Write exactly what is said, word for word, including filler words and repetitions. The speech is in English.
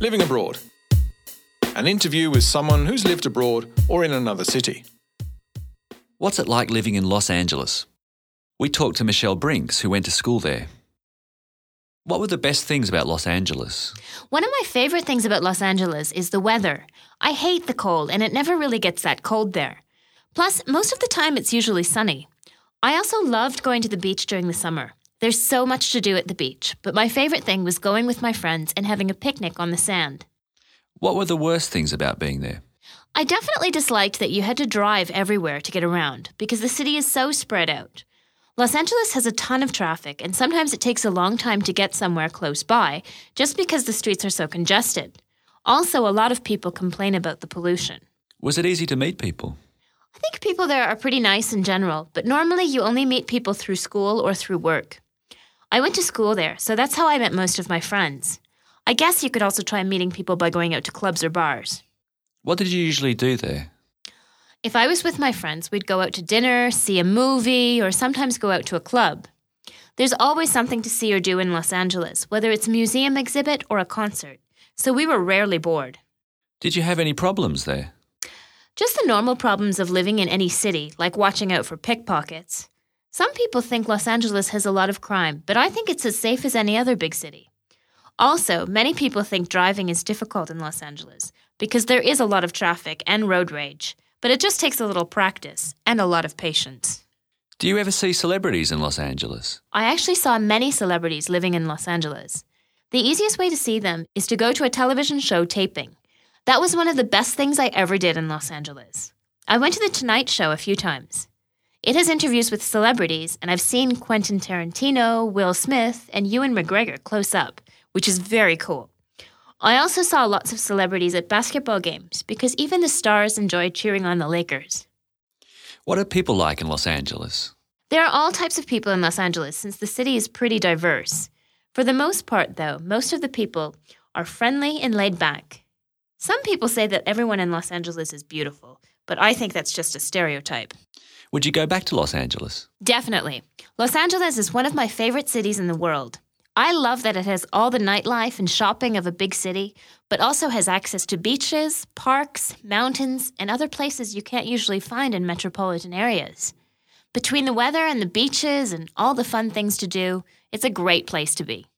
Living abroad. An interview with someone who's lived abroad or in another city. What's it like living in Los Angeles? We talked to Michelle Brinks, who went to school there. What were the best things about Los Angeles? One of my favourite things about Los Angeles is the weather. I hate the cold, and it never really gets that cold there. Plus, most of the time it's usually sunny. I also loved going to the beach during the summer. There's so much to do at the beach, but my favourite thing was going with my friends and having a picnic on the sand. What were the worst things about being there? I definitely disliked that you had to drive everywhere to get around, because the city is so spread out. Los Angeles has a ton of traffic, and sometimes it takes a long time to get somewhere close by, just because the streets are so congested. Also, a lot of people complain about the pollution. Was it easy to meet people? I think people there are pretty nice in general, but normally you only meet people through school or through work. I went to school there, so that's how I met most of my friends. I guess you could also try meeting people by going out to clubs or bars. What did you usually do there? If I was with my friends, we'd go out to dinner, see a movie, or sometimes go out to a club. There's always something to see or do in Los Angeles, whether it's a museum exhibit or a concert, so we were rarely bored. Did you have any problems there? Just the normal problems of living in any city, like watching out for pickpockets. Some people think Los Angeles has a lot of crime, but I think it's as safe as any other big city. Also, many people think driving is difficult in Los Angeles because there is a lot of traffic and road rage, but it just takes a little practice and a lot of patience. Do you ever see celebrities in Los Angeles? I actually saw many celebrities living in Los Angeles. The easiest way to see them is to go to a television show taping. That was one of the best things I ever did in Los Angeles. I went to The Tonight Show a few times. It has interviews with celebrities, and I've seen Quentin Tarantino, Will Smith, and Ewan McGregor close up, which is very cool. I also saw lots of celebrities at basketball games because even the stars enjoy cheering on the Lakers. What are people like in Los Angeles? There are all types of people in Los Angeles since the city is pretty diverse. For the most part, though, most of the people are friendly and laid back. Some people say that everyone in Los Angeles is beautiful, but I think that's just a stereotype. Would you go back to Los Angeles? Definitely. Los Angeles is one of my favorite cities in the world. I love that it has all the nightlife and shopping of a big city, but also has access to beaches, parks, mountains, and other places you can't usually find in metropolitan areas. Between the weather and the beaches and all the fun things to do, it's a great place to be.